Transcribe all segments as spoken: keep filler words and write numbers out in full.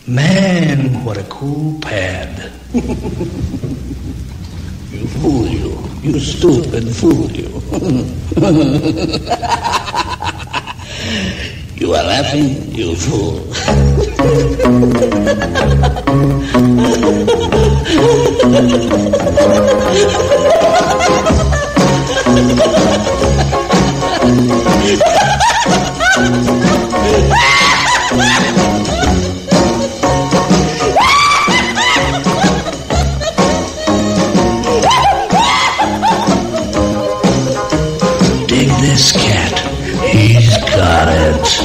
Man, what a cool pad. You fool you. You stupid fool you. You are laughing, you fool. Dig this cat. He's got it.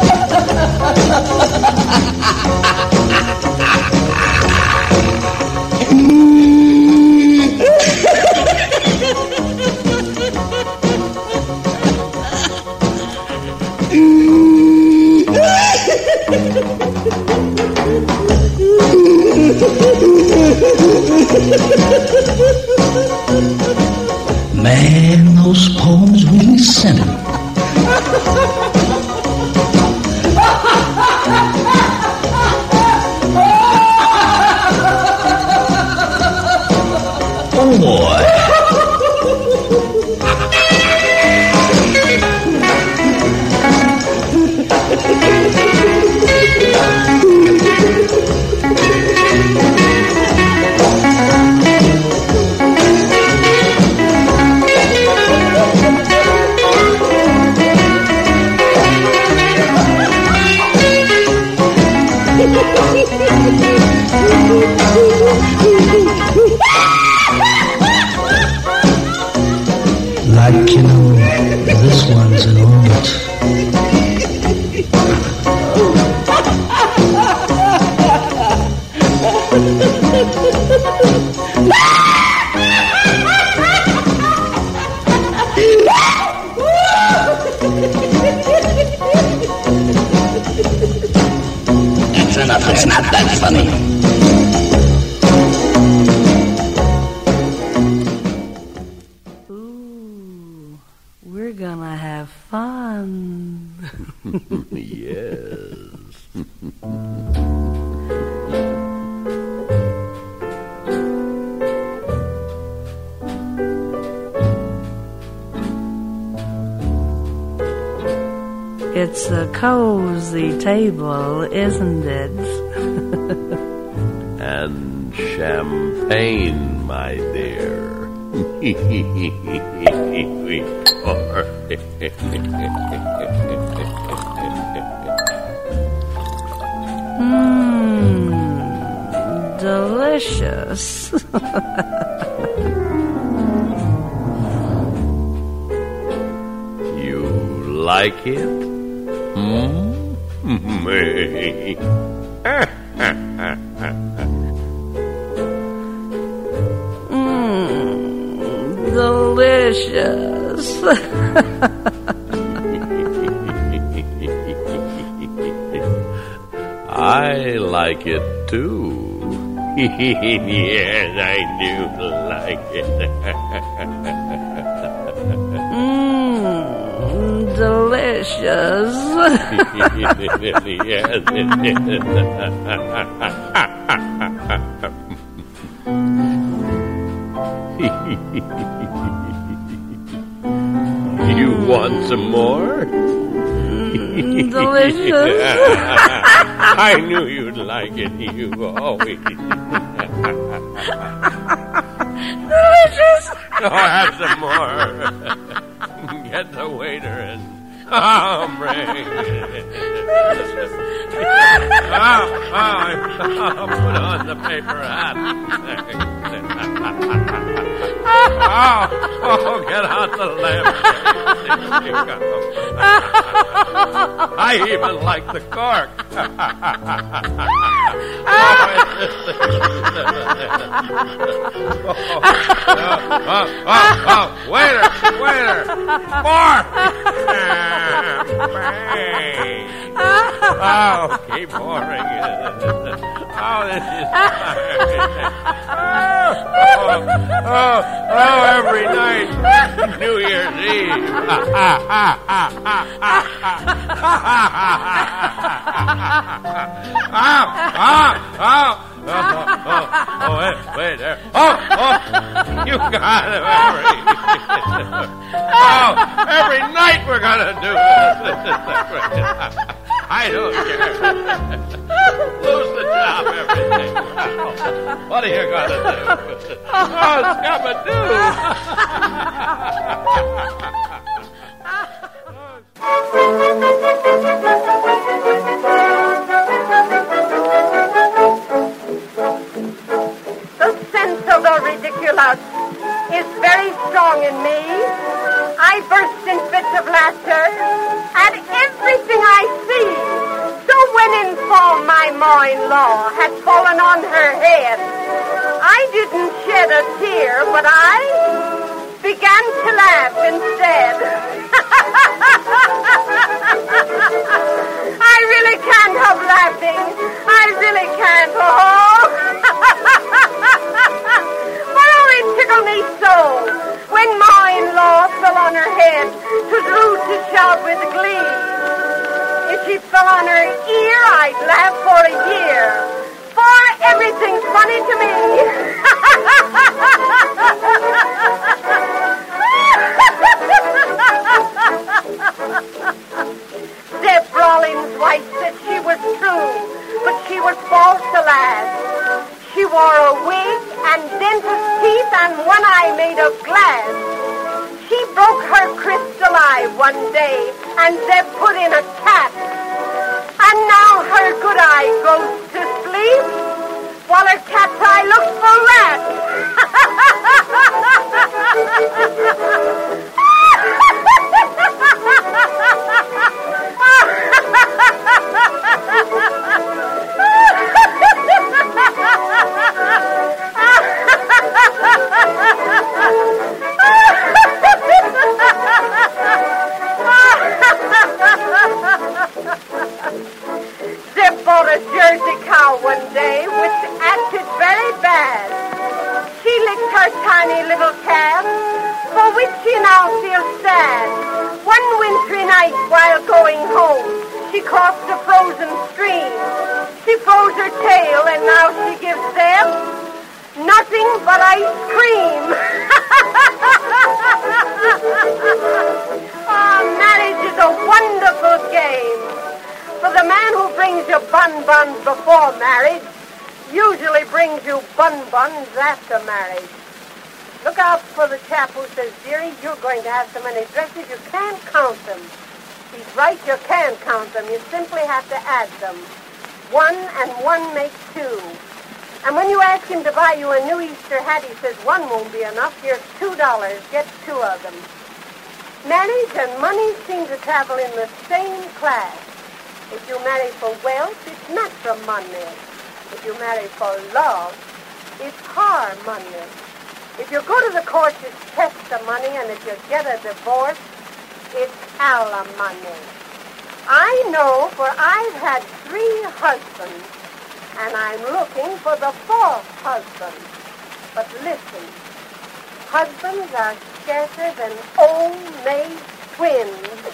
Man, those poems really sent him. Oh boy. Like, you know, this one's an old. That's enough, it's not that funny. Gonna have fun. Yes. It's a cozy table, isn't it? And champagne, my dear. Mmm, delicious. You like it? Hmm? Mmm, delicious. I like it too. Yes, I do like it. Mmm, delicious. Yes, it is. You want some more? Mm, delicious. I knew you'd like it. You always. Delicious. Oh, have some more. Get the waiter and oh, bring it. Oh, oh, oh, put on the paper hat. Oh, oh, get out the lamp. I even like the cork. Oh, oh, oh, oh, waiter, waiter, more. Bang. Oh, keep pouring it. Oh, this is oh, oh, oh, every night, New Year's Eve. oh, oh, oh, oh, oh, oh, wait, wait there. Oh, oh, you got it, every. Oh, every night we're gonna do this. I don't care. Lose the job every day. What are you gonna do? Oh, Scabadoo! The sense of the ridiculous is very strong in me. I burst in fits of laughter at everything I see. So when in fall my mother-in-law had fallen on her head, I didn't shed a tear, but I began to laugh instead. I really can't help laughing. I really can't. Oh, but oh, it tickled me so. When ma-in-law fell on her head, 'twas rude to shout with glee. If she fell on her ear, I'd laugh for a year, for everything's funny to me. Zeb Rawlings' wife said she was true, but she was false to last. She wore a wig and dentist teeth and one eye made of glass. She broke her crystal eye one day and Zeb put in a cast. And now her good eye goes to sleep while her cat's eye looks for rats. Zeb bought a Jersey cow one day, which acted very bad. She licked her tiny little calf, for which she now feels sad. One wintry night while going home, she crossed a frozen stream. She froze her tail, and now she gives Zeb nothing but ice cream. Oh, marriage is a wonderful game. For the man who brings you bun-buns before marriage usually brings you bun-buns after marriage. Look out for the chap who says, dearie, you're going to have so many dresses you can't count them. He's right, you can count them. You simply have to add them. One and one makes two. And when you ask him to buy you a new Easter hat, he says, one won't be enough. Here's two dollars. Get two of them. Marriage and money seem to travel in the same class. If you marry for wealth, it's matrimony. If you marry for love, it's harmony. If you go to the court, it's testimony, and if you get a divorce, it's alimony. I know, for I've had three husbands, and I'm looking for the fourth husband. But listen, husbands are scarcer than old maid twins.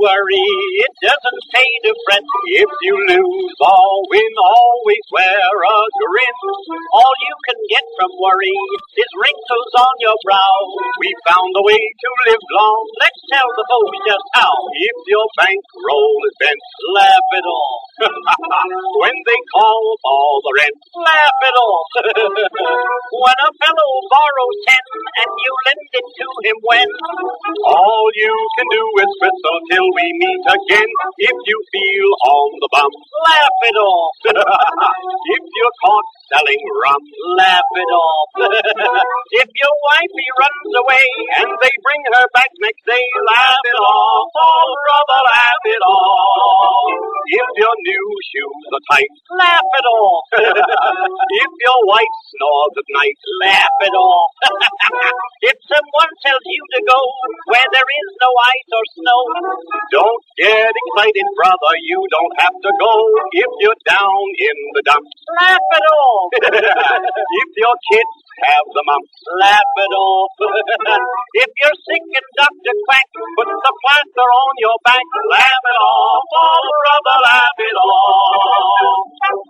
worry, it doesn't pay to fret. If you lose or win, always wear a grin. All you can get from worry is wrinkles on your brow. We found a way to live long, let's tell the folks just how. If your bankroll is bent, laugh it off. When they call for the rent, laugh it off. When a fellow borrows ten and you lend it to him when all you can do is whistle till we meet again. If you feel on the bump, laugh it off. If you're caught selling rum, laugh it off. If your wifey runs away and they bring her back next day, laugh it off. Oh, brother, laugh it off. If your new shoes are tight, laugh it off. If your wife snores at night, laugh it off. If someone tells you to go where there is no ice or snow, don't get excited, brother, you don't have to go. If you're down in the dumps, laugh it off. If your kids have the mumps, laugh it off. If you're sick and Doctor Quack puts the plaster on your back, laugh it off. Oh, brother, laugh it off.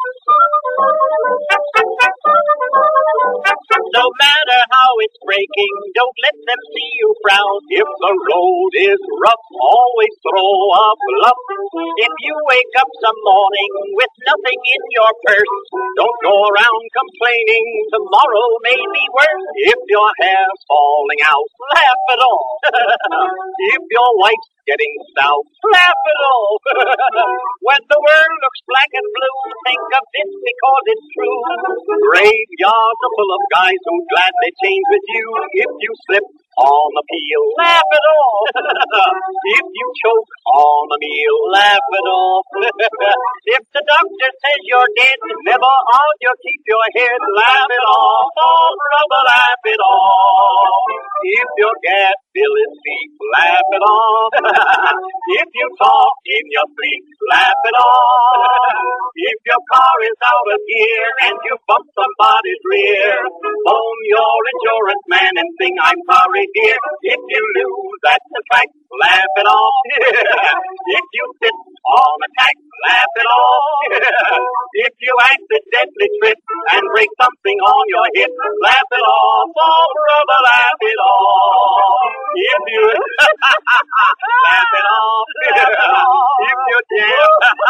No matter how it's breaking, don't let them see you frown. If the road is rough, always throw a bluff. If you wake up some morning with nothing in your purse, don't go around complaining tomorrow may be worse. If your hair's falling out, laugh it off. If your wife's getting stout, laugh it off. When the world looks black and blue, think of this because it's true. Graveyards are full of guys who'd gladly change with you. If you slip on the peel, laugh it off. If you choke on a meal, laugh it off. If the doctor says you're dead, never argue, keep your head, laugh it off. Oh, brother, laugh it off. If your gas bill is cheap, laugh it off. If you talk in your sleep, laugh it off. If your car is out of gear and you bump somebody's rear, phone your insurance man and sing, I'm sorry, dear. If you lose at the track, laugh it off. If you sit on a tack, laugh it off. If you accidentally trip and break something on your hip, laugh it off. Oh, brother, laugh it off. If you laugh it off. If you jam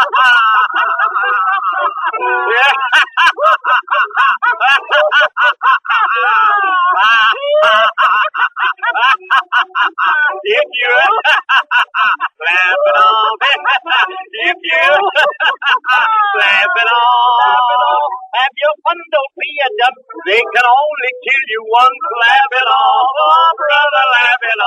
if you laugh it off. If you laugh it off. Have your fun, don't be a dump. They can only kill you once. Laugh it off. Oh, brother, laugh it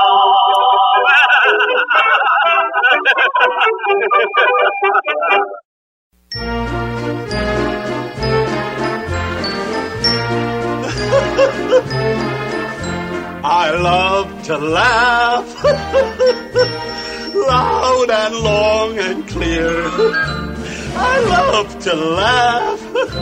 off. I love to laugh, loud and long and clear. I love to laugh.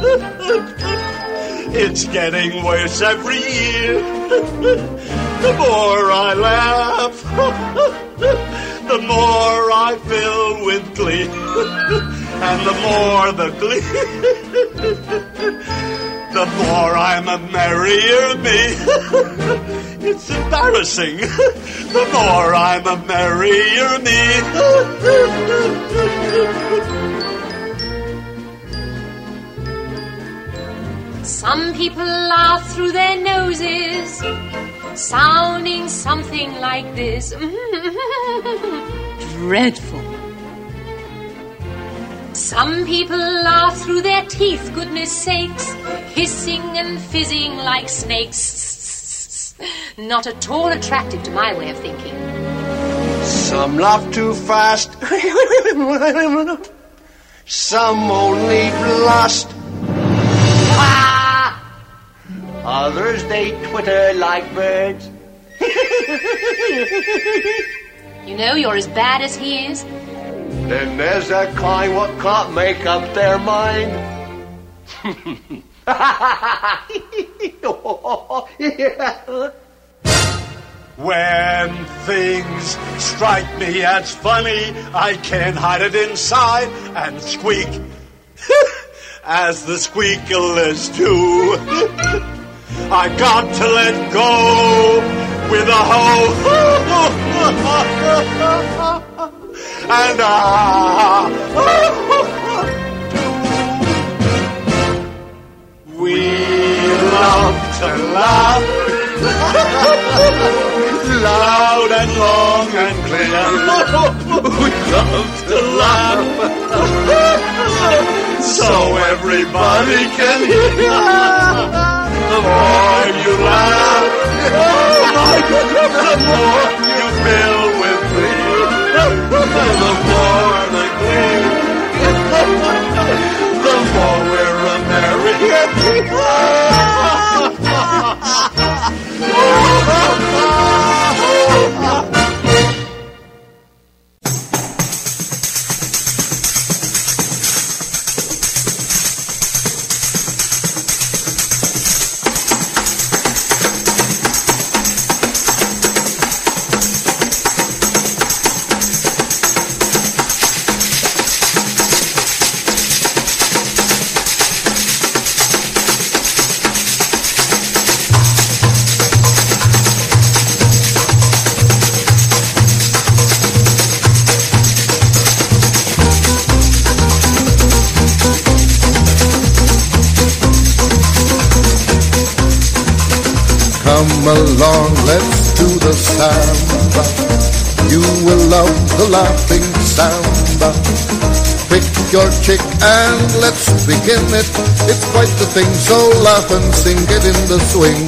It's getting worse every year. The more I laugh, the more I fill with glee. And the more the glee, the more I'm a merrier me. It's embarrassing. The more I'm a merrier me. Some people laugh through their noses, sounding something like this. Dreadful. Some people laugh through their teeth, goodness sakes, hissing and fizzing like snakes. Not at all attractive to my way of thinking. Some laugh too fast. Some only blast. Ah! Others, they twitter like birds. You know, you're as bad as he is. Then there's that kind what can't make up their mind. When things strike me as funny, I can't hide it inside and squeak as the squeakers do. I got to let go with a hoe and ah. We love to laugh loud and long and clear. We love to laugh so everybody can hear. The more you laugh, the more you fill with glee. The more the glee, the more we're American. Come along, let's do the samba. You will love the laughing samba. Pick your chick and let's begin it. It's quite the thing, so laugh and sing it in the swing.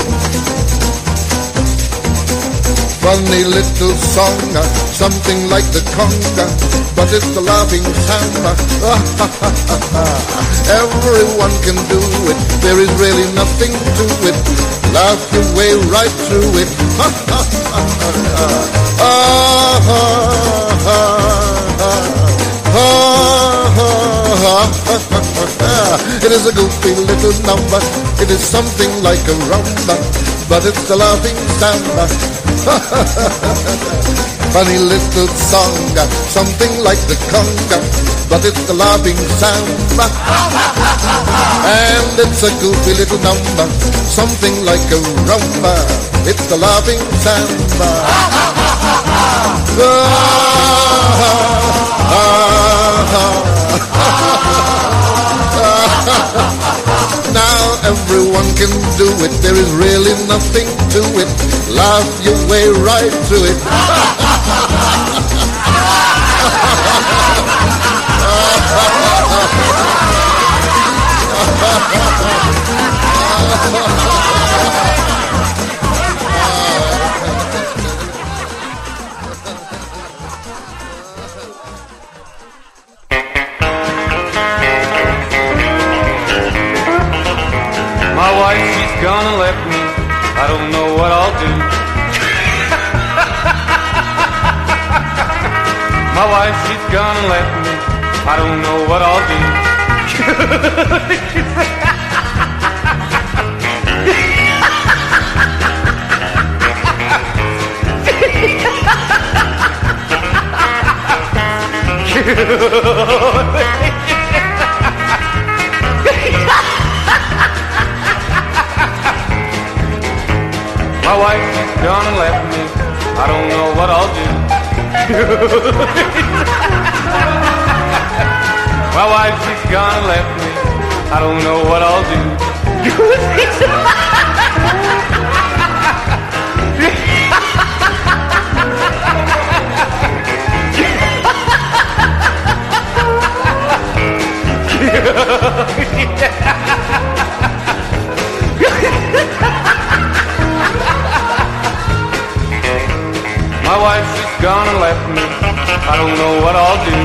Funny little song, something like the conga, but it's the laughing samba. Everyone can do it, there is really nothing to it. Laugh your way right through it. It is a goofy little number. It is something like a rumba, but it's the laughing samba. Funny little song, something like the conga, but it's the laughing samba. And it's a goofy little number, something like a rumba. It's the laughing samba. Now everyone can do it, there is really nothing to it. Laugh your way right through it. My wife, she's gonna let me. I don't know what I'll do. My wife, she's gonna let me. I don't know what I'll do. My wife, she's gonna let me. I don't know what I'll do. My wife, she's gonna let me. I don't know what I'll do. My wife, she's gonna let me. I don't know what I'll do.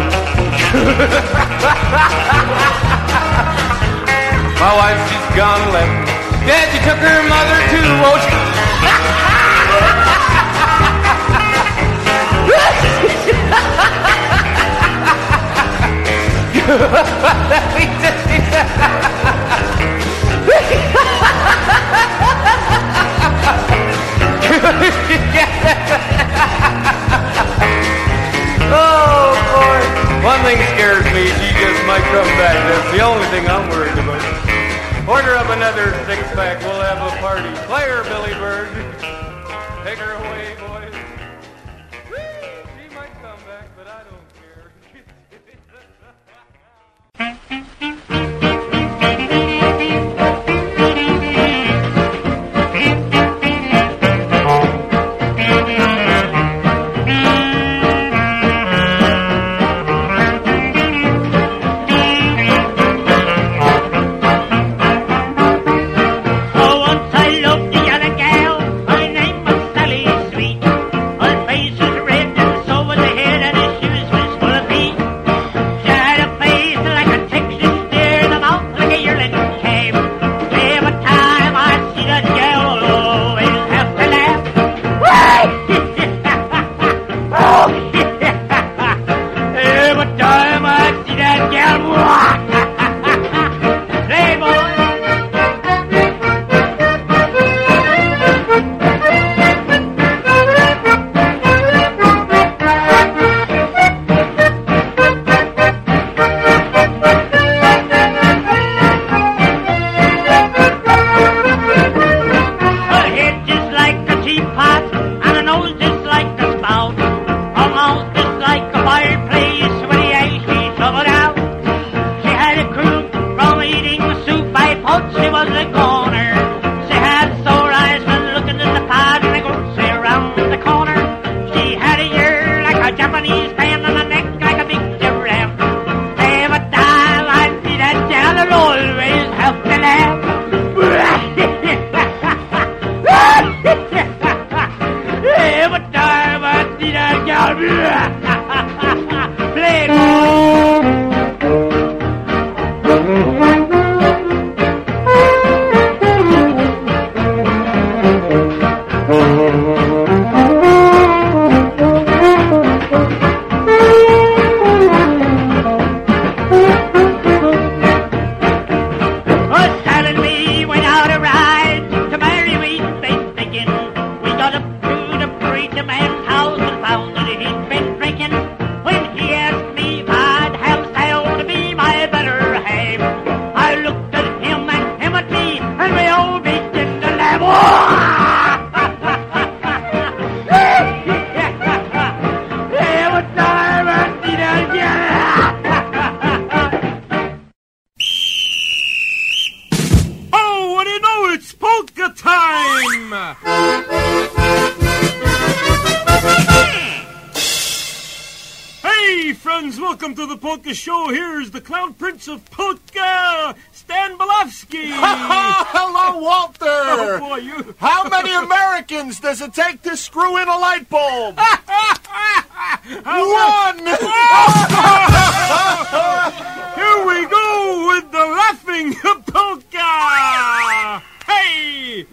My wife, she's gonna let me. Dad, you took her mother too, won't you? Let me tell you. the only thing I'm worried about. Order up another six-pack. We'll have a party. Play her, Billy Bird. Take her away, boys. She might come back, but I don't care. Show. Here's the Clown Prince of Polka, Stan Belofsky. Hello, Walter. Oh, boy, you... How many Americans does it take to screw in a light bulb? One. Here we go with the laughing polka. Hey.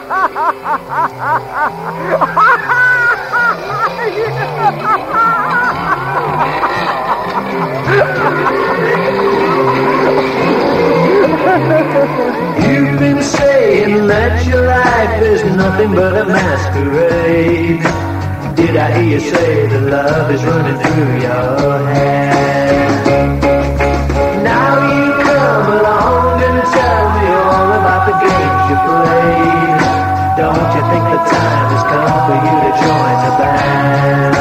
You've been saying that your life is nothing but a masquerade. Did I hear you say that love is running through your head? Now you come along and tell me all about the games you played. Don't you think the time has come for you to join the band?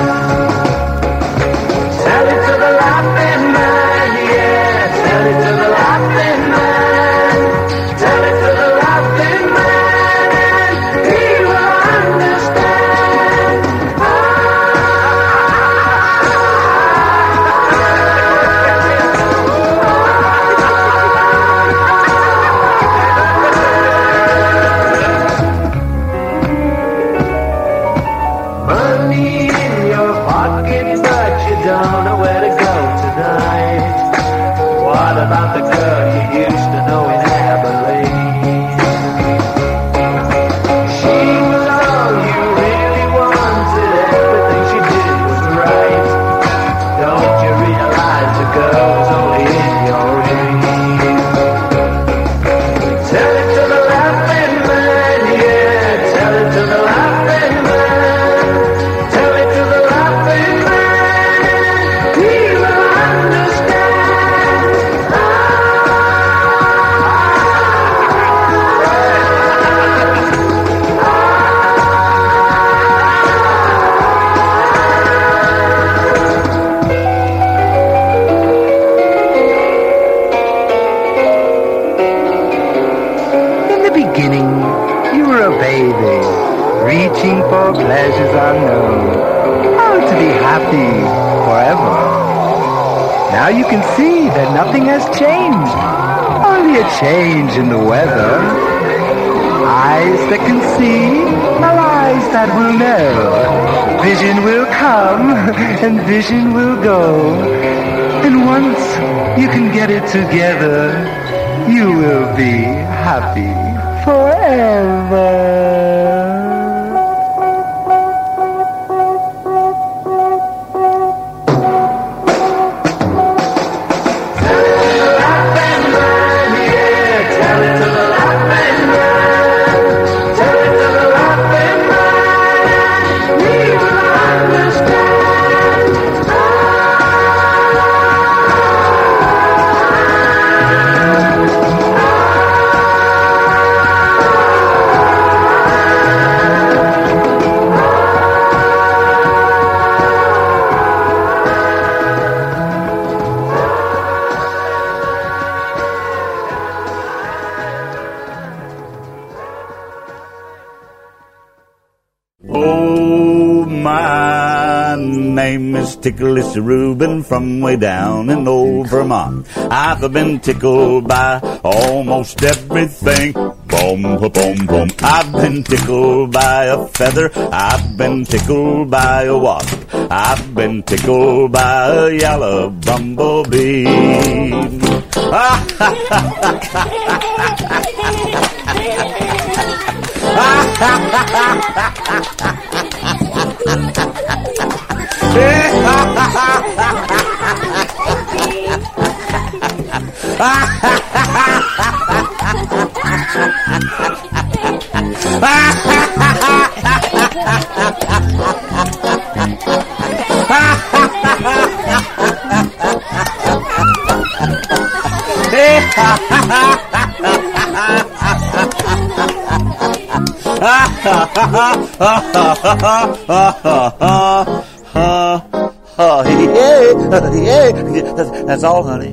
Tell it to the laughing man, yeah. Tell it to the laughing man. Tell it to the laughing man, and he will understand. Money in your pocket, but you don't know where to go tonight. What about the girl you used to know in Abilene? She was all you really wanted. Everything she did was right. Don't you realize the girl was only in your dreams? Tell it to the laughing man, yeah. Tell it to the laughing man. Tell it to the laughing man. He will understand. In the beginning, you were a baby, reaching for pleasures unknown. Oh, to be happy forever. Now you can see that nothing has changed, only a change in the weather. Eyes that can see, are eyes that will know. Vision will come, and vision will go. And once you can get it together, you will be happy forever. Oh, my name is Ticklish Reuben from way down in old Vermont. I've been tickled by almost everything. Boom, boom, boom. I've been tickled by a feather. I've been tickled by a wasp. I've been tickled by a yellow bumblebee. Ah, ha, ha, ha, ha, yeah, yeah. That's all, honey.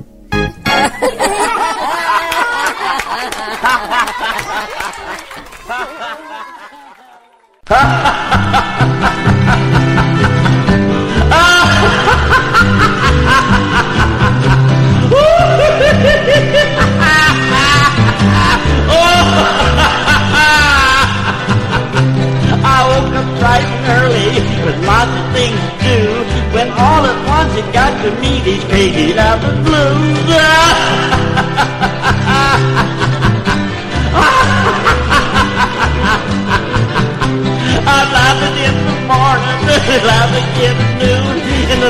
With lots of things to do, when all at once it got to me, these crazy lovers blues.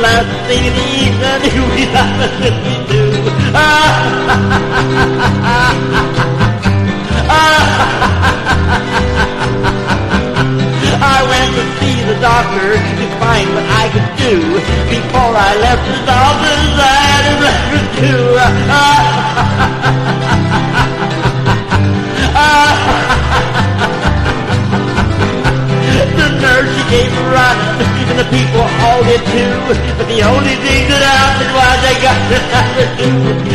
last thing in the evening, you'll be laughing with me too. I went to see the doctor to find what I could do. Before I left the doctor's, I had a record too. The nurse, she came running, and the people all did too. But the only thing that happened was I got the attitude.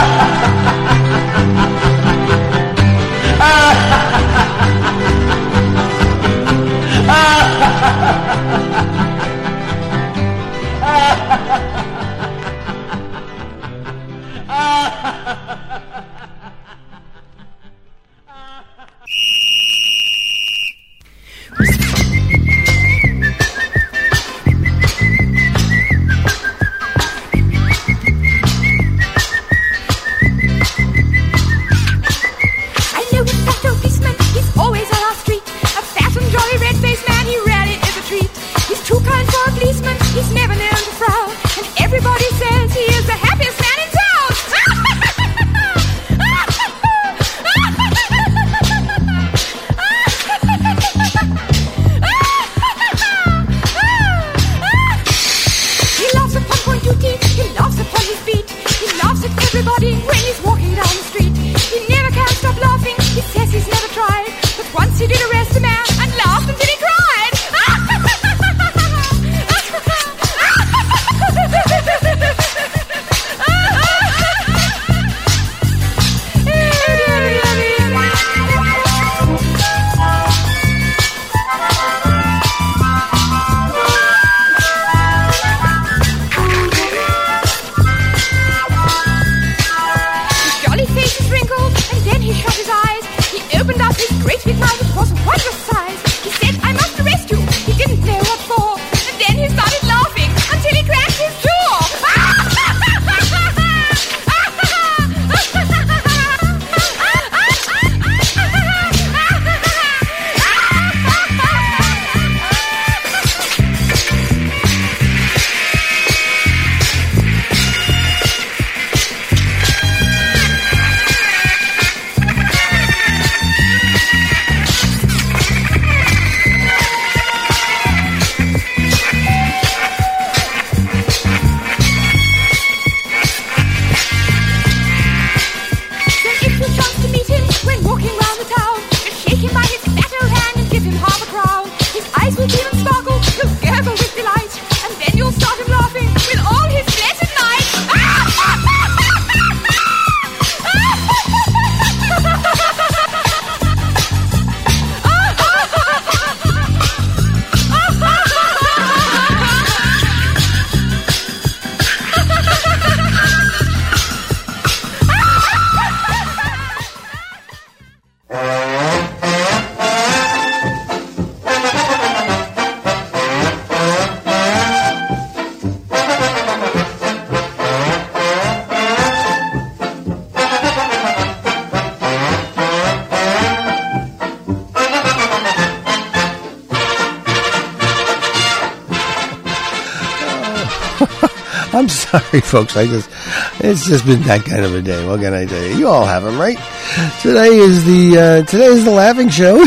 I'm sorry, folks. I just, it's just been that kind of a day. What can I tell you? You all have them, right? Today is the, uh, today is the Laughing Show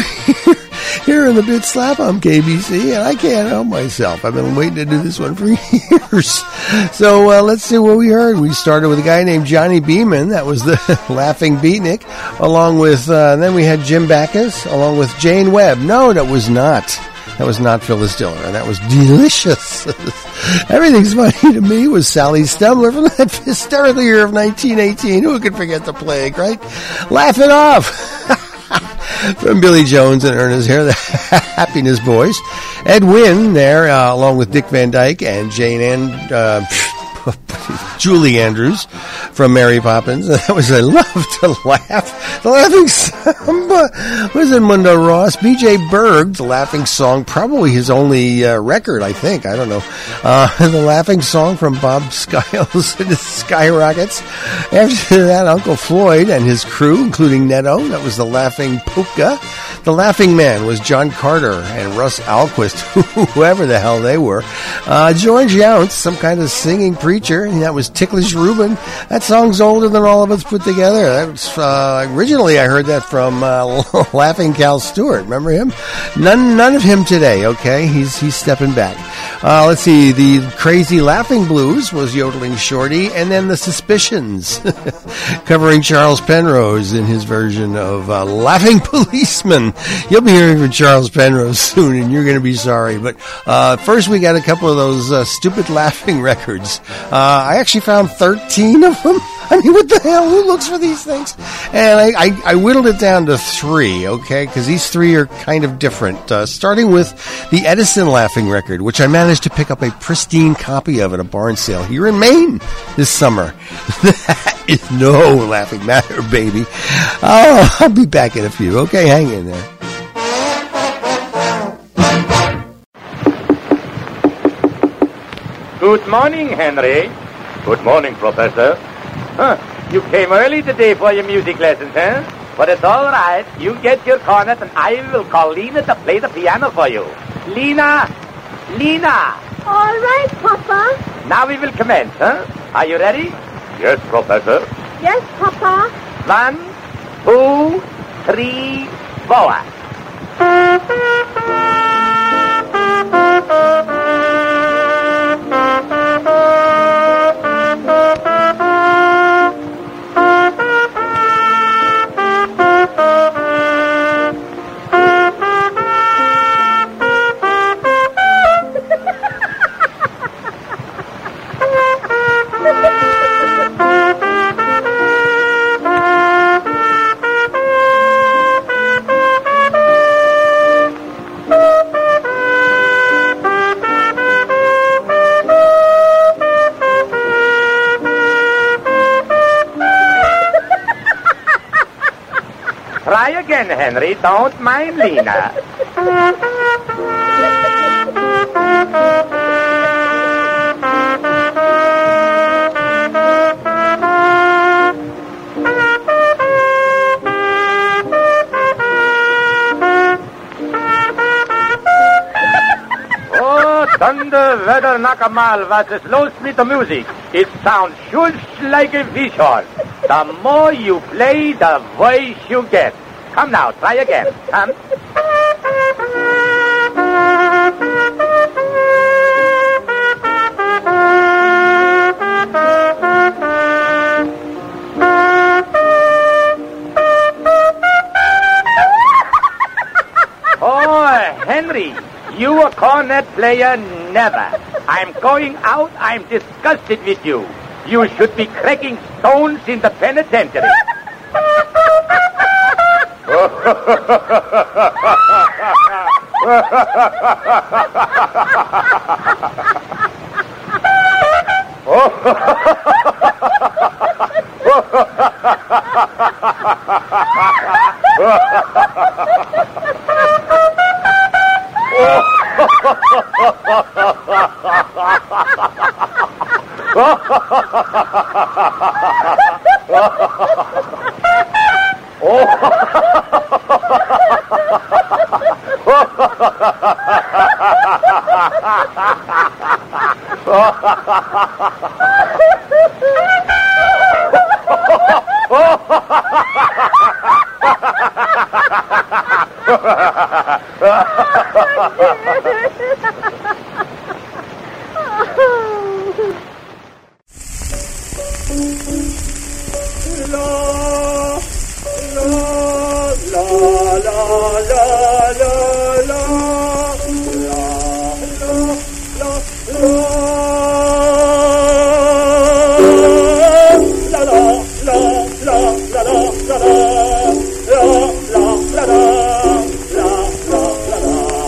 here in the Bit Slap on K B C, and I can't help myself. I've been waiting to do this one for years. So, uh, let's see what we heard. We started with a guy named Johnny Beeman. That was the Laughing Beatnik, along with, uh, then we had Jim Backus, along with Jane Webb. No, that was not. That was not Phyllis Diller, and that was delicious. Everything's funny to me was Sally Stemler from that hysterical year of nineteen eighteen. Who could forget the plague, right? Laugh it off. From Billy Jones and Ernest Hare, the Happiness Boys. Ed Wynn there, uh, along with Dick Van Dyke and Jane Ann uh, Julie Andrews from Mary Poppins. That was I Love to Laugh. The Laughing Samba was in Mundo Ross. B J Berg, The Laughing Song, probably his only uh, record, I think. I don't know. Uh, the Laughing Song from Bob Skiles and his Skyrockets. After that, Uncle Floyd and his crew, including Netto. That was The Laughing Polka. The Laughing Man was John Carter and Russ Alquist, whoever the hell they were. Uh, George Younce, some kind of singing preacher, and that was Ticklish Reuben. That song's older than all of us put together. That was, uh, originally I heard that from uh, Laughing Cal Stewart. Remember him? None, none of him today. Okay, he's he's stepping back. Uh, let's see. The Crazy Laughing Blues was Yodeling Shorty, and then the Suspicions, covering Charles Penrose in his version of uh, Laughing Policeman. You'll be hearing from Charles Penrose soon, and you're going to be sorry. But uh, first, we got a couple of those uh, stupid laughing records. Uh, I actually found thirteen of them. I mean, what the hell? Who looks for these things? And I, I, I whittled it down to three, okay? Because these three are kind of different. Uh, starting with the Edison laughing record, which I managed to pick up a pristine copy of at a barn sale here in Maine this summer. That is no laughing matter, baby. Oh, I'll be back in a few. Okay, hang in there. Good morning, Henry. Good morning, Professor. Huh. You came early today for your music lessons, huh? But it's all right. You get your cornet, and I will call Lena to play the piano for you. Lena! Lena! All right, Papa. Now we will commence, huh? Are you ready? Yes, Professor. Yes, Papa. One, two, three, four. Try again, Henry. Don't mind Lena. Oh, thunder, weather, nakamal, was a slow split of music. It sounds shush like a fish horn. The more you play, the voice you get. Come now, try again. Come. Oh, Henry, you a cornet player? Never. I'm going out. I'm disgusted with you. You should be cracking stones in the penitentiary.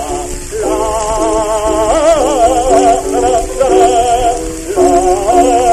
La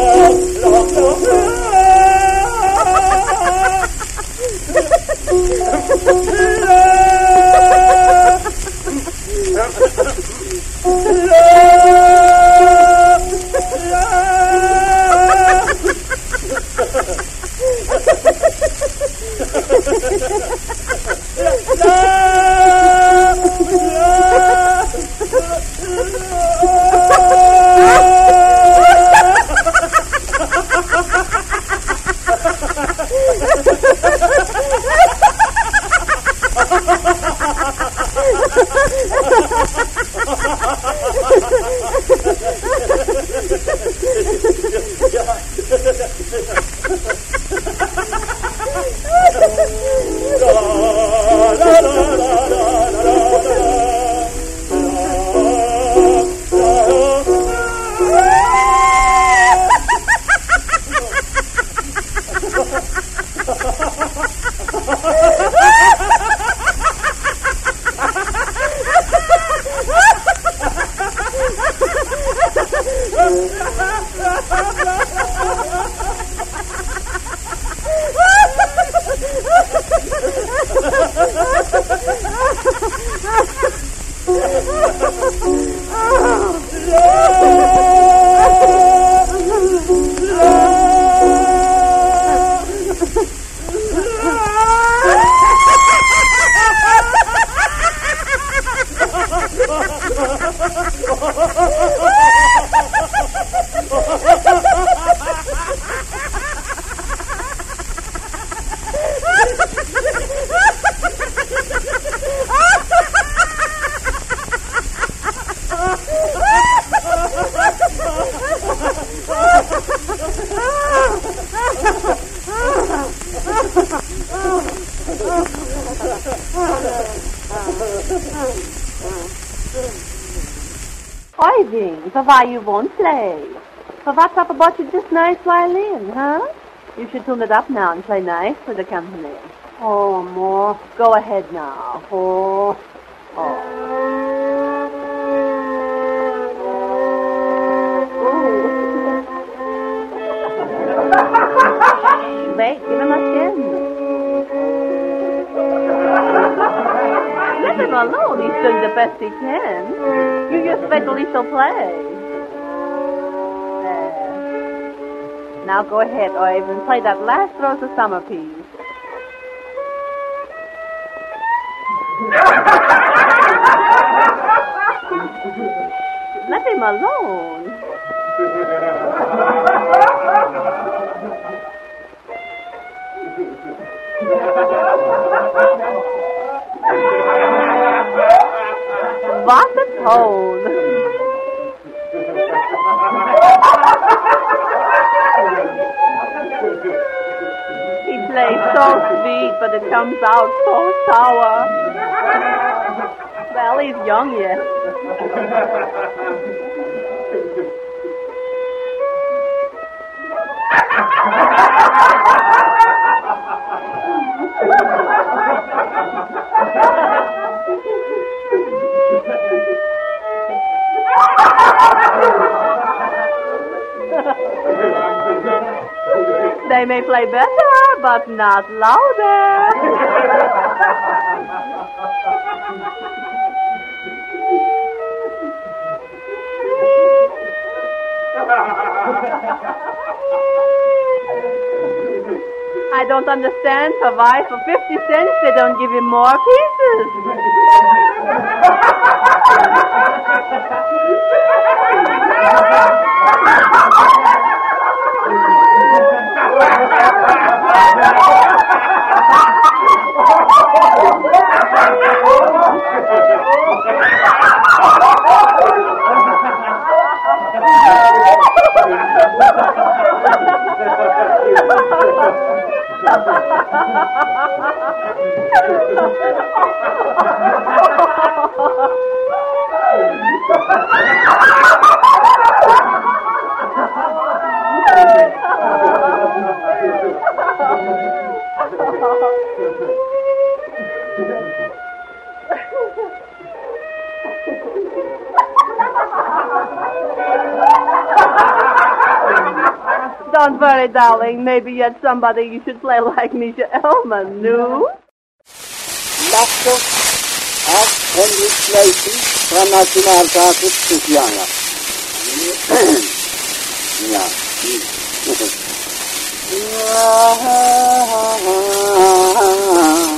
Iving, for why you won't play? For what's up about your just nice violin, huh? You should tune it up now and play nice for the company. Oh, more. Go ahead now. Oh, oh. Wait, give him a chin. Let him alone. He's doing the best he can. You just wait till he shall play. There. Now go ahead, Irv, and play that last Rose of Summer piece. Let him alone. What a tone. He plays so sweet, but it comes out so sour. Well, he's young yet. They may play better, but not louder. I don't understand for why for fifty cents they don't give him more pieces. Don't worry, darling. Maybe yet somebody you should play like Misha Elman, no? Laughter of Henry Clayton från Nationalteatern Sociala. Ja. Ja.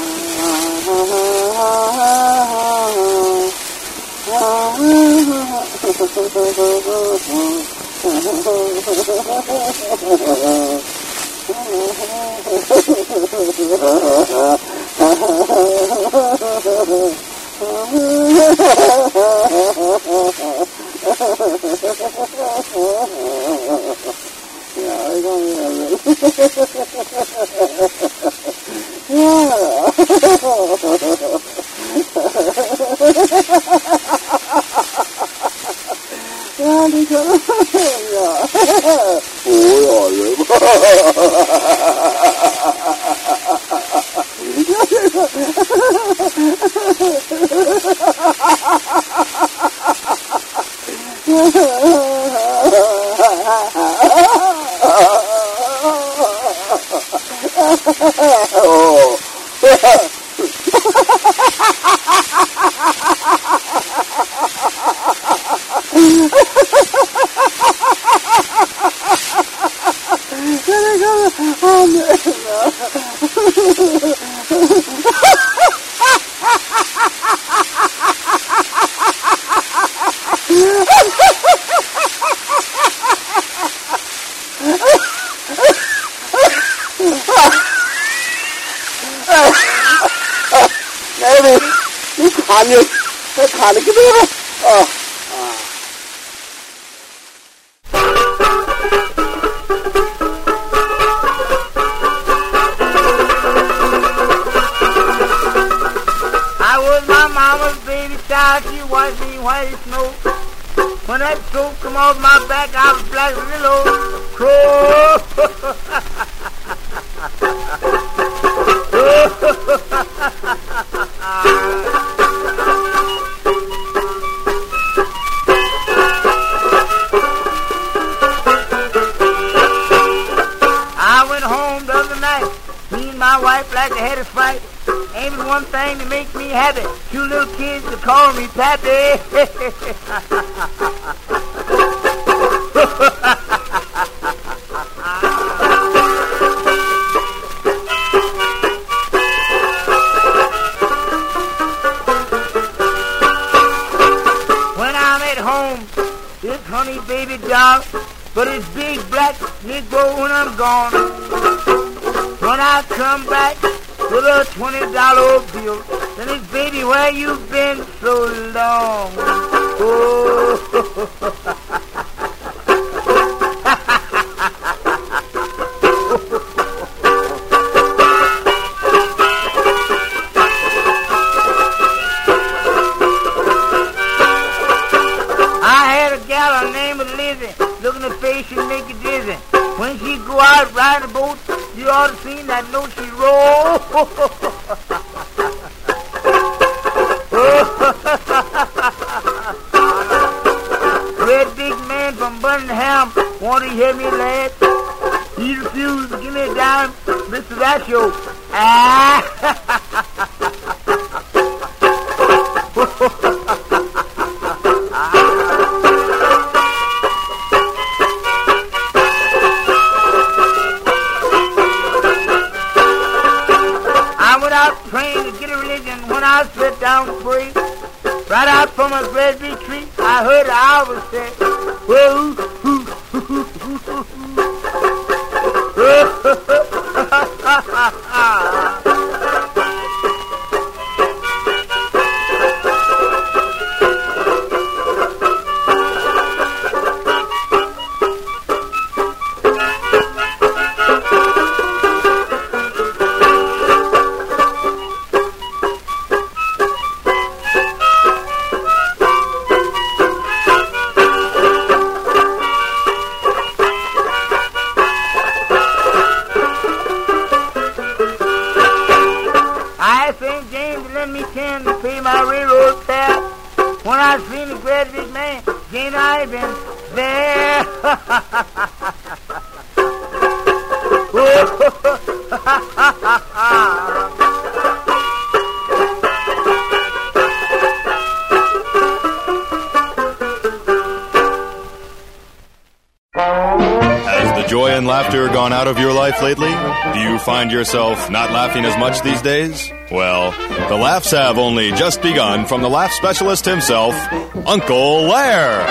and laughter gone out of your life lately? Do you find yourself not laughing as much these days? Well, the laughs have only just begun from the laugh specialist himself, Uncle Lair.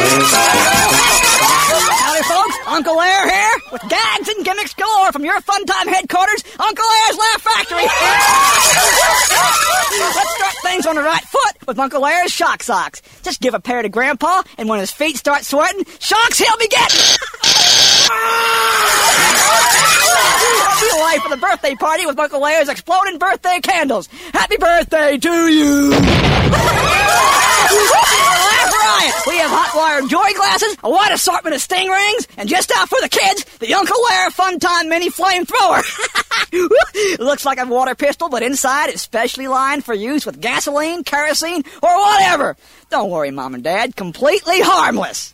Howdy, folks. Uncle Lair here with gags and gimmicks galore from your Funtime headquarters, Uncle Lair's Laugh Factory. Let's start things on the right foot with Uncle Lair's Shock Socks. Just give a pair to Grandpa, and when his feet start sweating, shocks he'll be getting. Happy life of the birthday party with Uncle Lair's exploding birthday candles. Happy birthday to you! Laugh Riot! We have hot wire joy glasses, a wide assortment of sting rings, and just out for the kids, the Uncle Lair Funtime Mini Flamethrower. It looks like a water pistol, but inside it's specially lined for use with gasoline, kerosene, or whatever. Don't worry, Mom and Dad, completely harmless.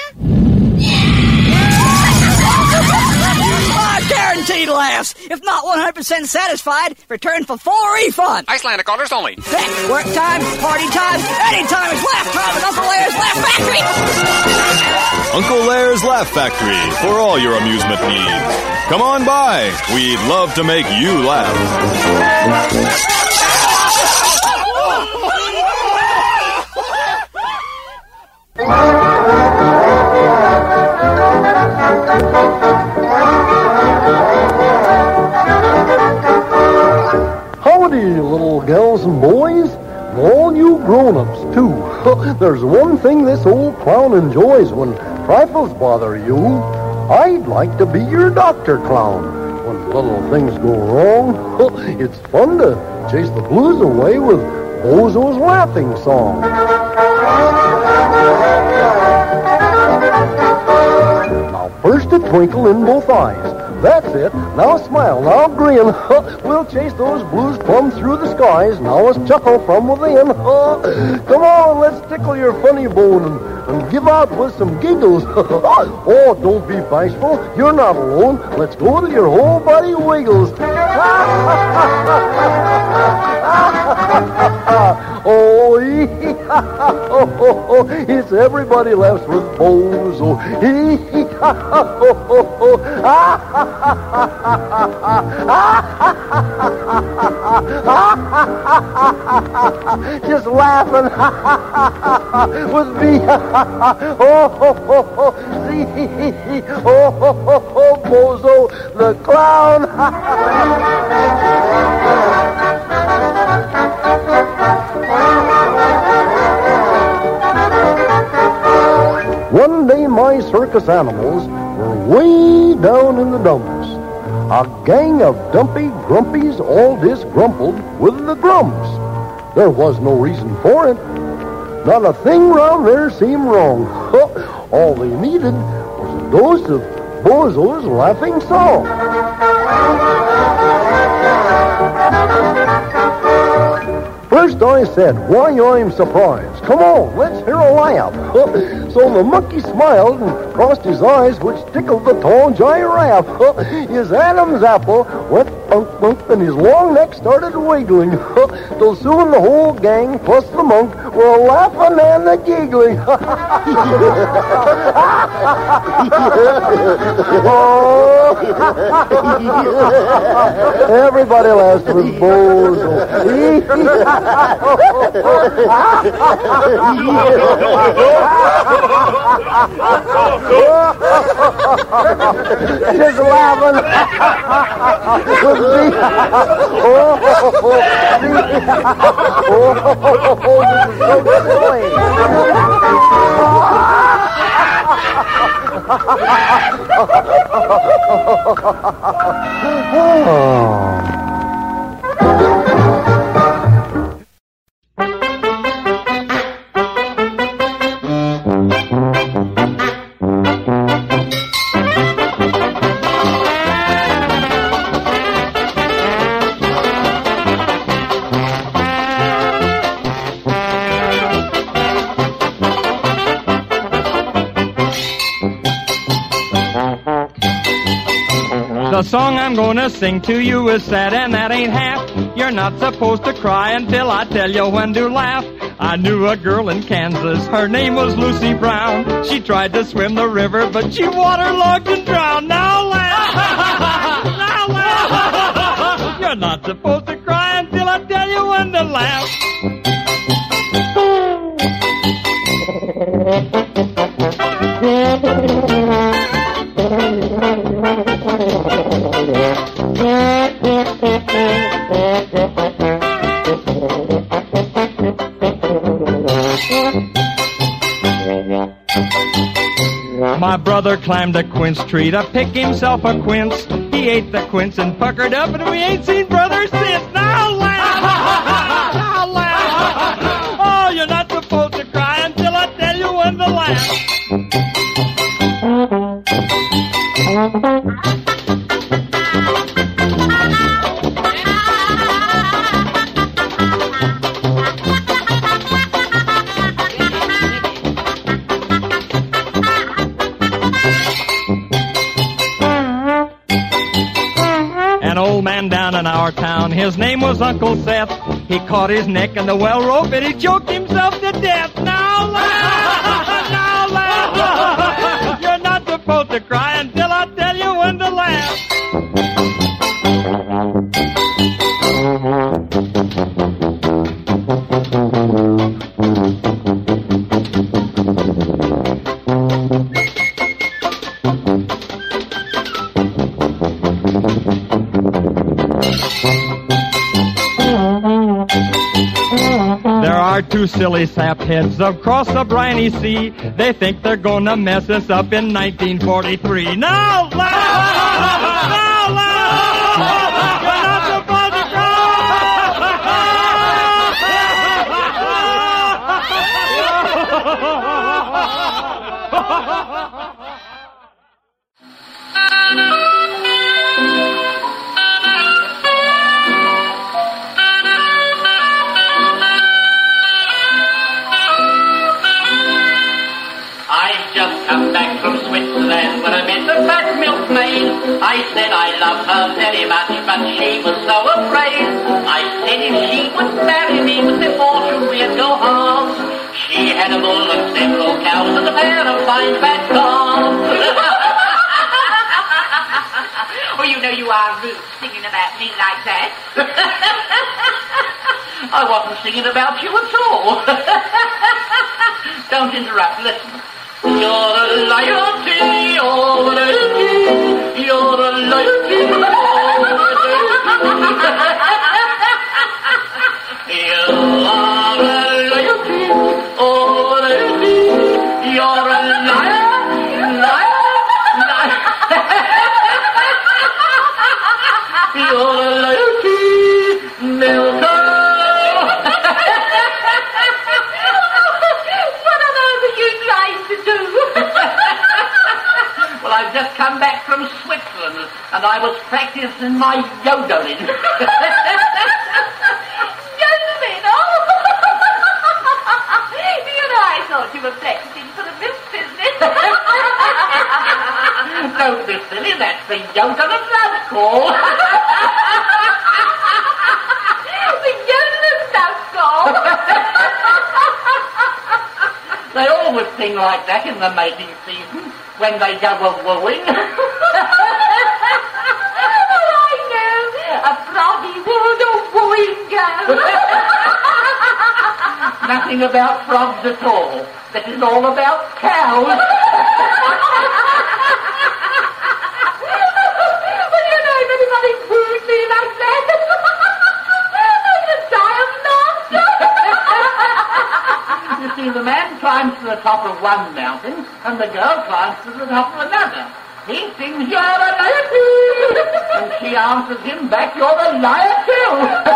Ah, guaranteed laughs. If not one hundred percent satisfied, return for full refund. Icelandic orders only. Heck, work time, party time, anytime is laugh time with Uncle Lair's Laugh Factory. Uncle Lair's Laugh Factory for all your amusement needs. Come on by. We'd love to make you laugh. Howdy, little gals and boys, and all you grown-ups, too. There's one thing this old clown enjoys when trifles bother you. I'd like to be your doctor clown. When little things go wrong, it's fun to chase the blues away with Bozo's laughing song. Now first a twinkle in both eyes. That's it. Now smile, now grin. We'll chase those blues plumb through the skies. Now let's chuckle from within. Come on, let's tickle your funny bone and, and give out with some giggles. Oh, don't be bashful. You're not alone. Let's go till your whole body wiggles. Oh, it's everybody laughs with Bozo. Just laughing with me. Oh, see, oh, Bozo the clown. One day my circus animals were way down in the dumps. A gang of dumpy grumpies all disgrumpled with the grumps. There was no reason for it. Not a thing round there seemed wrong. All they needed was a dose of Bozo's laughing song. First I said, why, I'm surprised. Come on, let's hear a laugh. So the monkey smiled and crossed his eyes, which tickled the tall giraffe. His Adam's apple went punk punk, and his long neck started wiggling. Till soon the whole gang, plus the monk, were laughing and a giggling. Oh. Everybody laughs with Bozo. Just laughing with me. Oh, this is so song I'm gonna sing to you is sad, and that ain't half. You're not supposed to cry until I tell you when to laugh. I knew a girl in Kansas, her name was Lucy Brown. She tried to swim the river, but she waterlogged and drowned. Now laugh! Now laugh! You're not supposed to cry until I tell you when to laugh. My brother climbed a quince tree to pick himself a quince. He ate the quince and puckered up, and we ain't seen brother since. Now laugh! Now laugh! Oh, you're not supposed to cry until I tell you when to laugh. An old man down in our town, his name was Uncle Seth. He caught his neck in the well rope and he choked himself to death. Now laugh! Now laugh! You're not supposed to cry until I tell you when to laugh. There are two silly sapheads across the briny sea. They think they're gonna mess us up in nineteen forty-three. Now laugh! Now laugh! You're not supposed to Just come back from Switzerland when I met the fat milkmaid. I said I loved her very much, but she was so afraid. I said if she would marry me with the fortune we'd go halves. She had a bull and several cows and a pair of fine fat calves. Oh, you know you are rude singing about me like that. I wasn't singing about you at all. Don't interrupt, listen. You're a loyalty, you're a loyalty, you're a loyalty, you're a loyalty. You are a loyalty, oh loyalty, you're a liar, liar, liar. You're a loyalty, Milton. Well, I've just come back from Switzerland, and I was practicing my yodeling. Yodeling? Oh! You know, I thought you were practicing for the milk business. Don't be silly, that's the yodel of love call. The yodel of love call? They always sing like that in the mating season, when they go a-wooing. Oh, I know. A froggy wood or wooing go. Nothing about frogs at all. This is all about cows. Well, you know, if anybody wooed me like that, I could die of laughter. You see, the man climbs to the top of one mountain, and the girl climbs to the top of another. He sings, you're a liar too, and she answers him back, you're a liar too.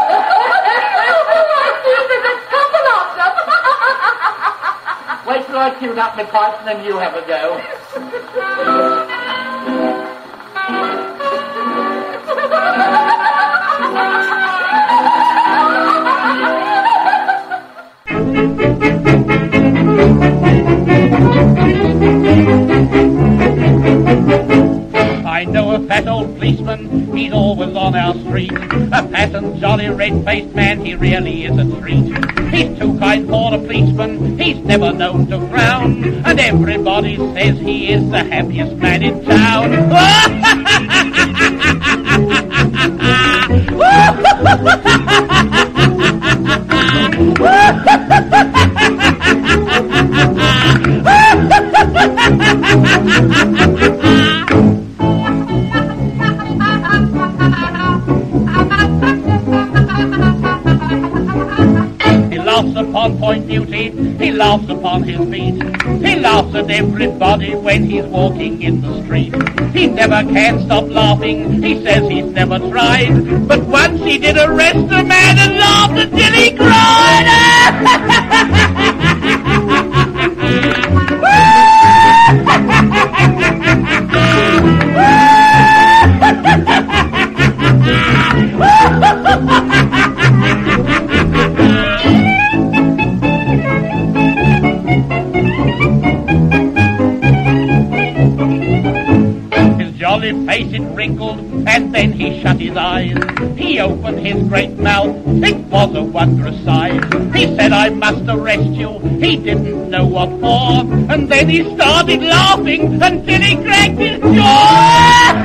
I see there's a couple of them. Wait till I tune up my pipes, and then you have a go. I know a fat old policeman, he's always on our street. A passing jolly red-faced man, he really is a treat. He's too kind for a policeman, he's never known to frown, and everybody says he is the happiest man in town. He laughs upon Point Beauty, he laughs upon his feet. He laughs at everybody when he's walking in the street. He never can stop laughing, he says he's never tried. But once he did arrest a man and laughed until he cried. His jolly face it wrinkled, and then he shut his eyes. He opened his great mouth, it was a wondrous sight. He said, I must arrest you, he didn't know what for, and then he started laughing until he cracked his jaw.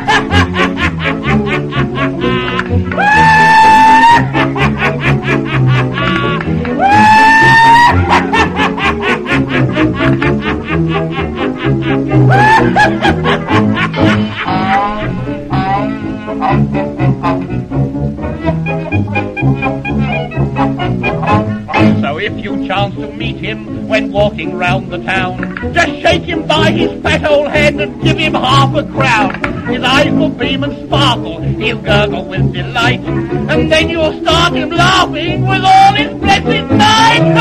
So if you chance to meet him when walking round the town, just shake him by his fat old hand and give him half a crown. His eyes will beam and sparkle, he'll gurgle with delight, and then you'll start him laughing with all his blessed might.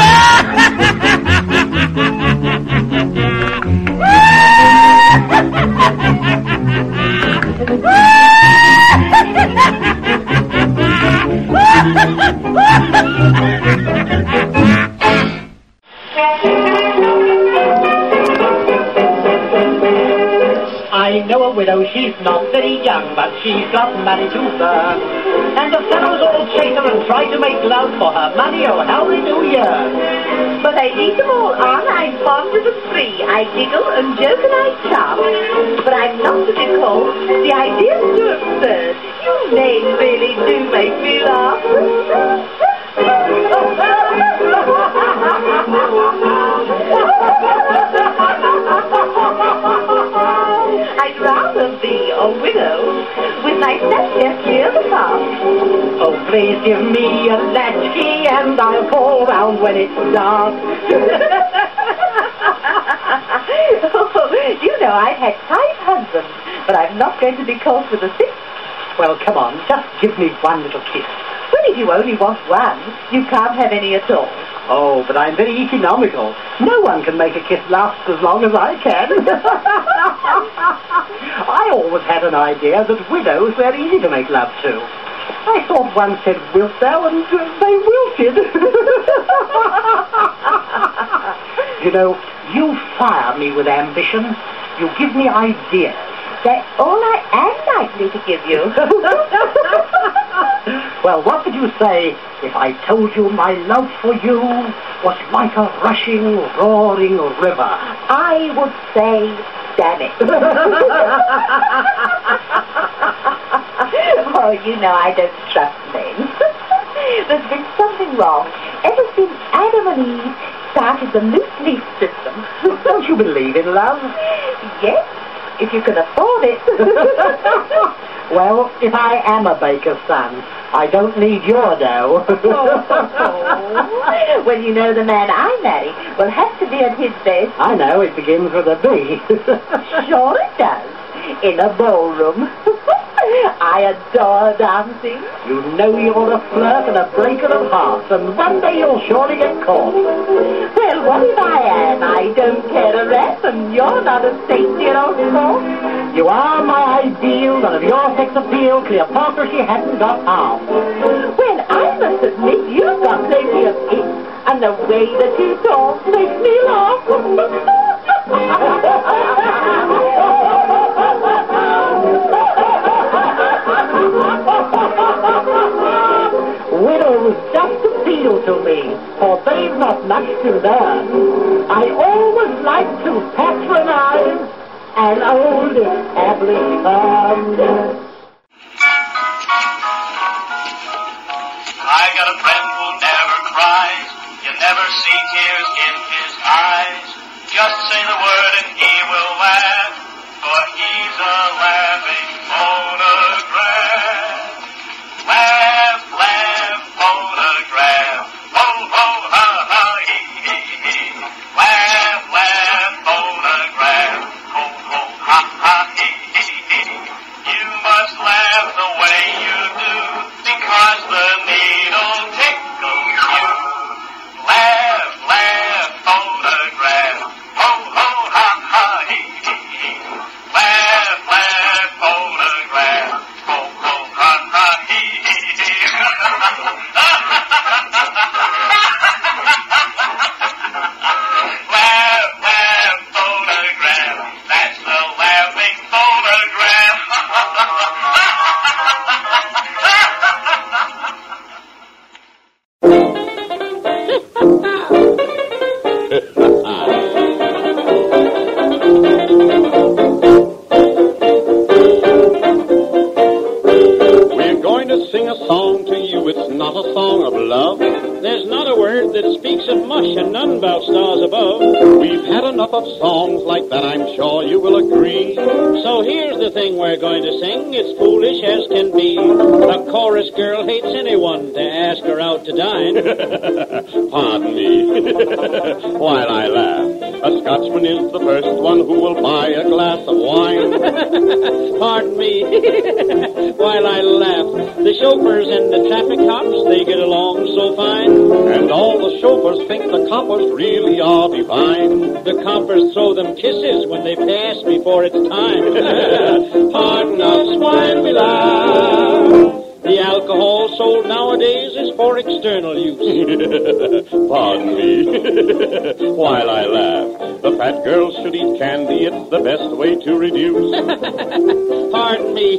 I know a widow, she's not very young, but she's got money to burn. And the fellows all chase her and try to make love for her money, oh how they do yearn. But I lead them all on, I'm fond of the free. I giggle and joke and I charm. But I'm not to be called, the idea's too absurd. You names really do make me laugh. I'd rather be a widow with my stepchef near the farm. Oh, please give me a latchkey and I'll call round when it's dark. Oh, you know I've had five husbands, but I'm not going to be caught with a sixth. Well, come on, just give me one little kiss. Well, if you only want one, you can't have any at all. Oh, but I'm very economical. No one can make a kiss last as long as I can. I always had an idea that widows were easy to make love to. I thought one said, wilt thou, and uh, they wilted. You know, you fire me with ambition. You give me ideas. That's all I am likely to give you. Well, what would you say if I told you my love for you was like a rushing, roaring river? I would say, damn it. Oh, you know I don't trust men. There's been something wrong ever since Adam and Eve started the loose leaf system. Don't you believe in love? Yes, if you can afford it. Well, if I am a baker's son, I don't need your dough. Oh. Well, you know the man I marry will have to be at his best. I know, it begins with a B. Sure it does. In a ballroom. I adore dancing. You know you're a flirt and a breaker of hearts, and one day you'll surely get caught. Well, what if I am? I don't care a rap, and you're not a state-year-old sport. You are my ideal, and of your sex appeal, Cleopatra, she hasn't got half. Well, I must admit you've got plenty of it, and the way that you talk makes me laugh. pupils just appeal to me, for they've not much to learn. I always like to patronize an old established firm. I got a friend who never cries. You never see tears in his eyes. Just say the word and he will laugh, for he's a laughing phonograph. Laugh, laugh, phonograph. Ho, ho, ha, ha, hee, hee, hee. Laugh, laugh, phonograph. Ho, ho, ha, ha, hee, hee, hee. You must laugh the way you do, because the needle tickles you. Laugh, laugh, phonograph. Ho, ho, ha, ha, hee, hee, hee. Laugh, laugh, phonograph. Ho, ho, ha, ha, hee, hee, hee. Laugh, laugh, phonograph. That's the laughing phonograph. We're going to sing a song to you. It's not a song of love. There's not a word that speaks of mush and none about stars above. We've had enough of songs like that, I'm sure you will agree. So here's the thing we're going to sing. It's foolish as can be. A chorus girl hates anyone to ask her out to dine. Pardon me while I laugh. A Scotsman is the first one who will buy a glass of wine. Pardon me while I laugh. The chauffeurs and the traffic cops, they get along so fine. And all the chauffeurs think the coppers really are divine. The coppers throw them kisses when they pass before it's time. Pardon us while we laugh. The alcohol sold nowadays is for external use. Pardon me while I laugh. The fat girls should eat candy. It's the best way to reduce. Pardon me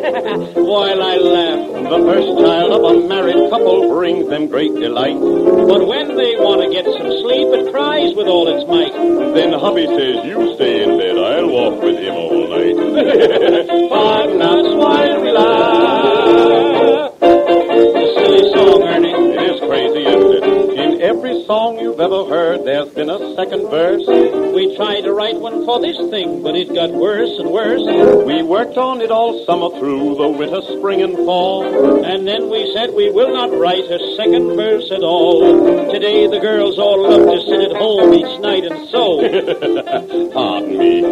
while I laugh. The first child of a married couple brings them great delight. But when they want to get some sleep, it cries with all its might. Then hubby says, you stay in bed. I'll walk with him all night. Pardon us while we laugh. A silly song, Ernie. It is crazy, isn't it? In every song you've ever heard, there's been a second verse. We tried to write one for this thing, but it got worse and worse. We worked on it all summer through, the winter, spring, and fall. And then we said we will not write a second verse at all. Today the girls all love to sit at home each night and sew. Pardon me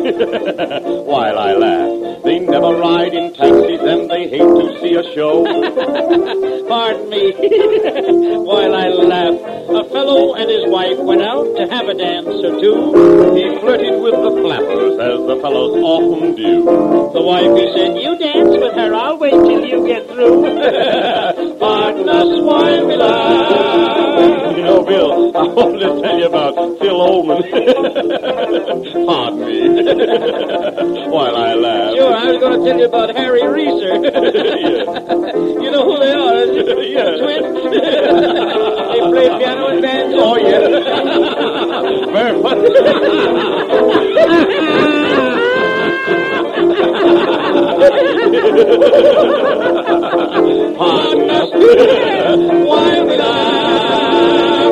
while I laugh. They never ride in taxis and they hate to see a show. Pardon me while I laugh. A fellow and his wife went out to have a dance or two. He flirted with the flappers, as the fellows often do. The wife, he said, you dance with her, I'll wait till you get through. Pardon us while we laugh. You know, Bill, I wanted to tell you about Phil Oldman. Pardon me while I laugh. Sure, I was going to tell you about Harry Reeser. Yes. You know who they are? Yes. Twins. They play piano and banjo. Oh, yes. Very funny. Pardon us while we laugh.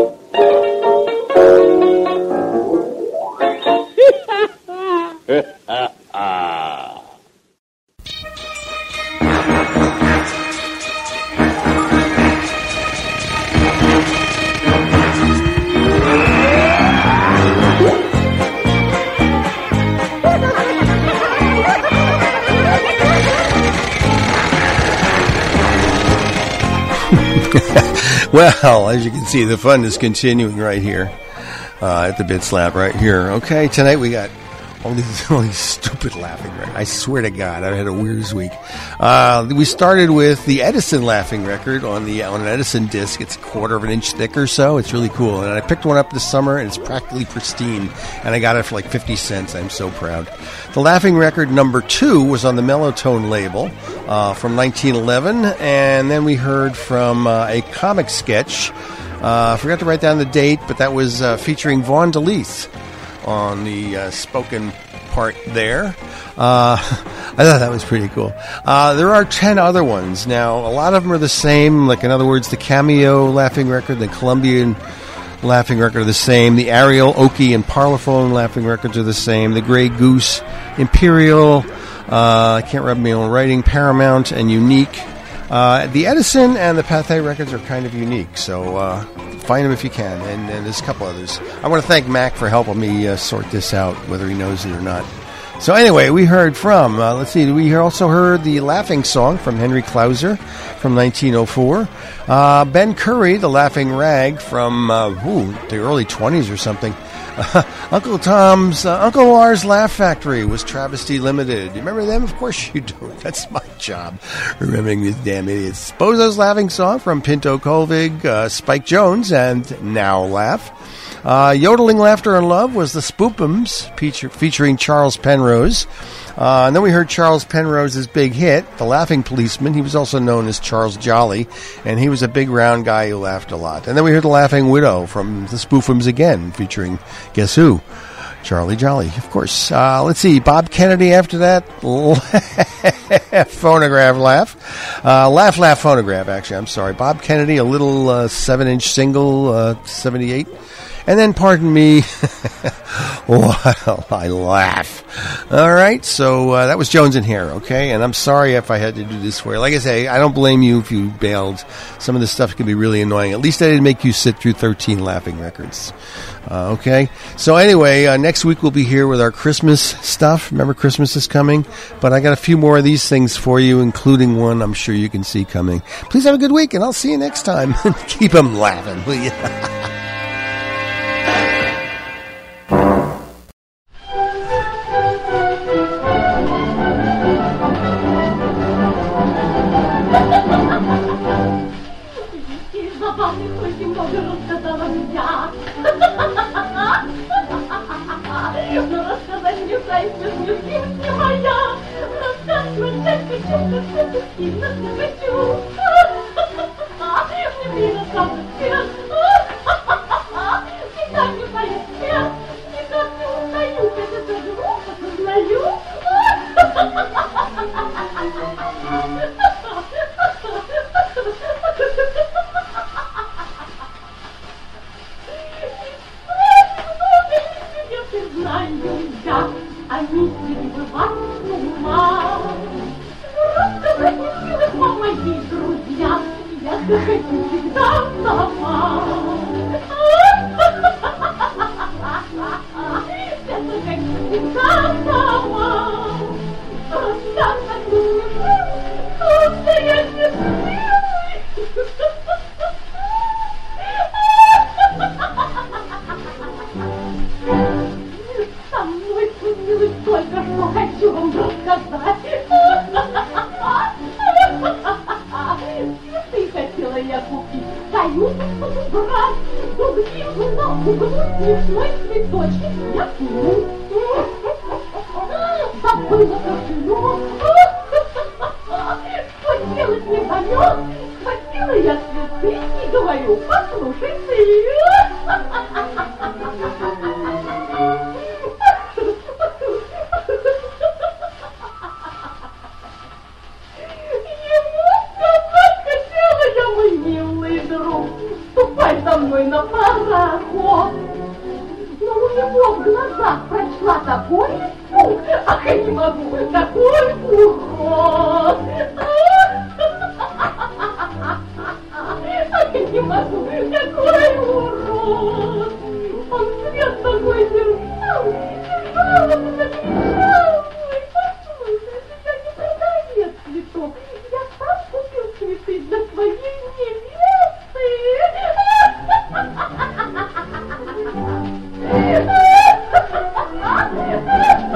Well, as you can see, the fun is continuing right here uh, at the Bit Slap right here. Okay, tonight we got All these, all these stupid laughing records. I swear to God, I had a weird week. Uh, we started with the Edison laughing record on the on an Edison disc. It's a quarter of an inch thick or so. It's really cool. And I picked one up this summer, and it's practically pristine. And I got it for like fifty cents. I'm so proud. The laughing record number two was on the Mellotone label uh, from nineteen eleven. And then we heard from uh, a comic sketch. Uh, I forgot to write down the date, but that was uh, featuring Vaughn DeLeith on the uh, spoken part there. Uh, I thought that was pretty cool. Uh, there are ten other ones. Now, a lot of them are the same. Like, in other words, the Cameo laughing record, the Colombian laughing record are the same. The Ariel, Oki, and Parlophone laughing records are the same. The Grey Goose, Imperial, uh, I can't read my own writing, Paramount, and Unique. Uh, the Edison and the Pathé records are kind of unique, so uh, find them if you can. And, and there's a couple others. I want to thank Mac for helping me uh, sort this out, whether he knows it or not. So anyway, we heard from, uh, let's see, we also heard the Laughing Song from Henry Clauser from nineteen oh four. Uh, Ben Curry, the Laughing Rag from uh, ooh, the early twenties or something. Uh, Uncle Tom's, uh, Uncle Lars Laugh Factory was Travesty Limited. You remember them? Of course you do. That's my job, remembering these damn idiots. Bozo's Laughing Song from Pinto Colvig, uh, Spike Jones, and Now Laugh. Uh, Yodeling Laughter and Love was the Spoopums, feature, featuring Charles Penrose. Uh, and then we heard Charles Penrose's big hit, The Laughing Policeman. He was also known as Charles Jolly, and he was a big round guy who laughed a lot. And then we heard The Laughing Widow from the Spoofums again, featuring, guess who? Charlie Jolly, of course. Uh, let's see, Bob Kennedy after that. Phonograph Laugh. Uh, laugh, Laugh, Phonograph, actually, I'm sorry. Bob Kennedy, a little uh, seven-inch single, uh, seventy-eight. And then, pardon me, while I laugh. All right, so uh, that was Jones and Hare, okay? And I'm sorry if I had to do this for you. Like I say, I don't blame you if you bailed. Some of this stuff can be really annoying. At least I didn't make you sit through thirteen laughing records. Uh, okay? So anyway, uh, next week we'll be here with our Christmas stuff. Remember, Christmas is coming? But I got a few more of these things for you, including one I'm sure you can see coming. Please have a good week, and I'll see you next time. Keep them laughing, will you? Ha ha ha ha!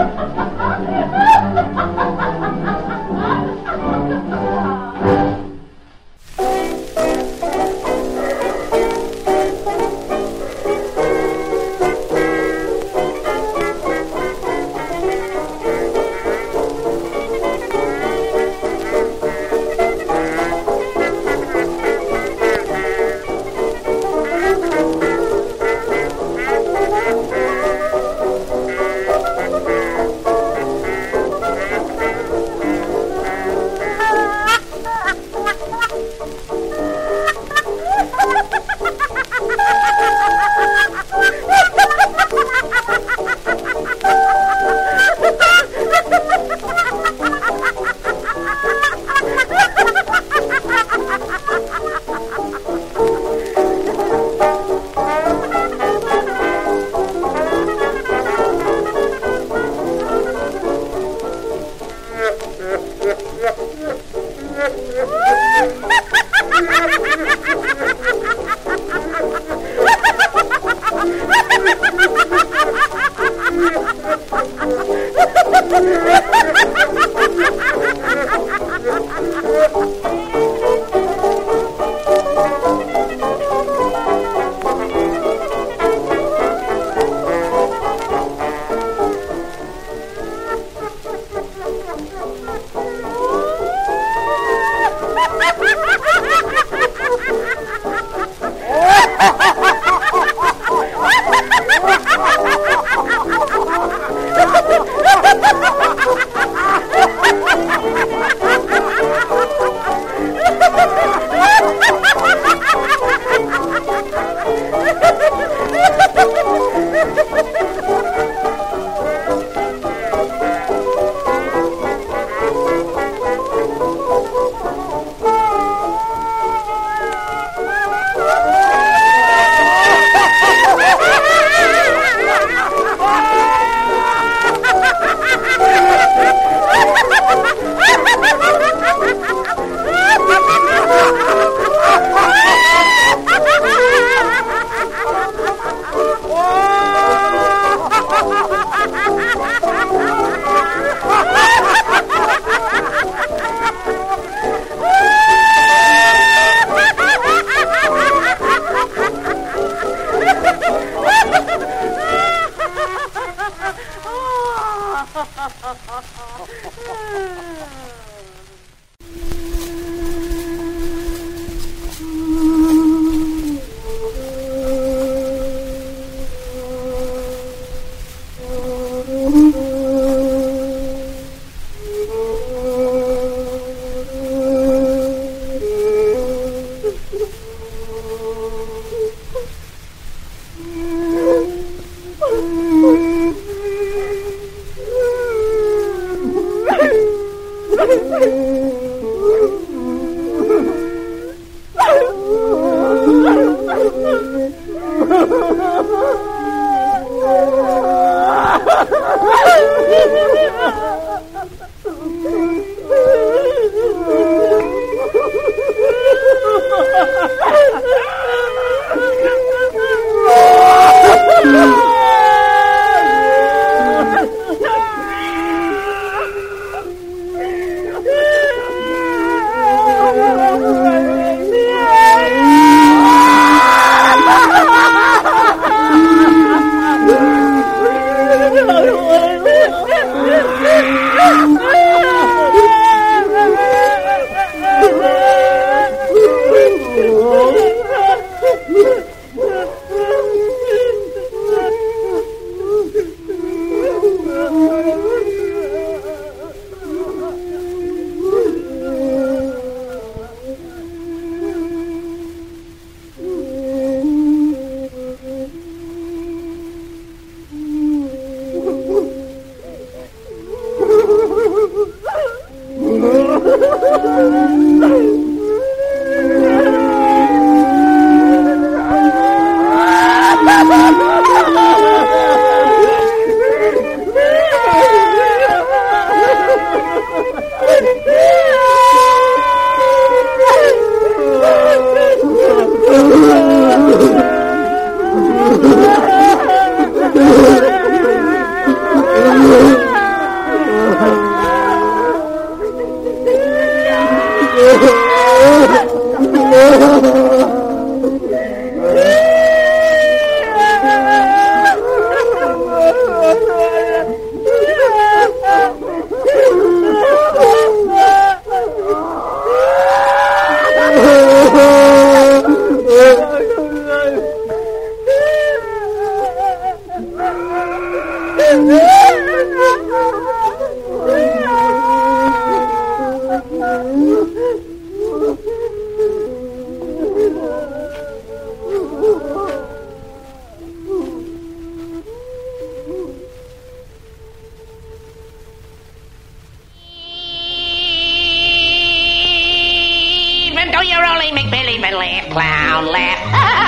make believe and laugh, clown, laugh.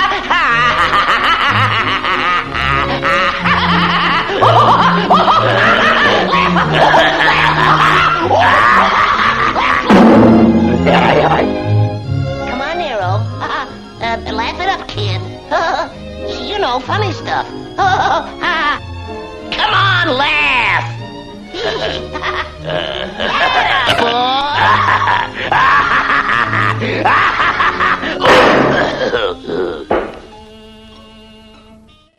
Come on, Nero. Uh, uh, laugh it up, kid. You know, funny stuff. Come on, laugh.